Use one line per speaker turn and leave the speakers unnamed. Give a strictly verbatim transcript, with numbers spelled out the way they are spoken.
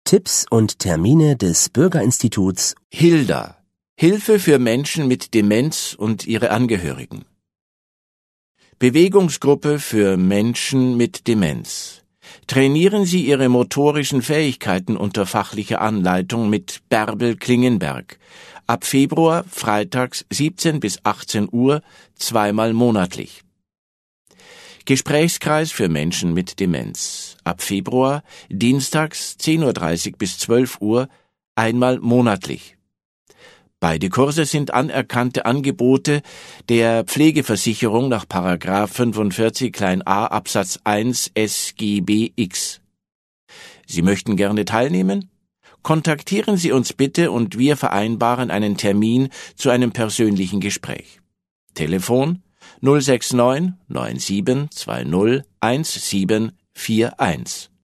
Tipps und Termine des Bürgerinstituts
Hilda. Hilfe für Menschen mit Demenz und ihre Angehörigen. Bewegungsgruppe für Menschen mit Demenz. Trainieren Sie Ihre motorischen Fähigkeiten unter fachlicher Anleitung mit Bärbel Klingenberg. Ab Februar, freitags siebzehn bis achtzehn Uhr, zweimal monatlich. Gesprächskreis für Menschen mit Demenz. Ab Februar, dienstags zehn Uhr dreißig bis zwölf Uhr, einmal monatlich. Beide Kurse sind anerkannte Angebote der Pflegeversicherung nach Paragraph fünfundvierzig klein a Absatz eins S G B X. Sie möchten gerne teilnehmen? Kontaktieren Sie uns bitte und wir vereinbaren einen Termin zu einem persönlichen Gespräch. Telefon null sechs neun neun sieben zwei null eins sieben vier eins.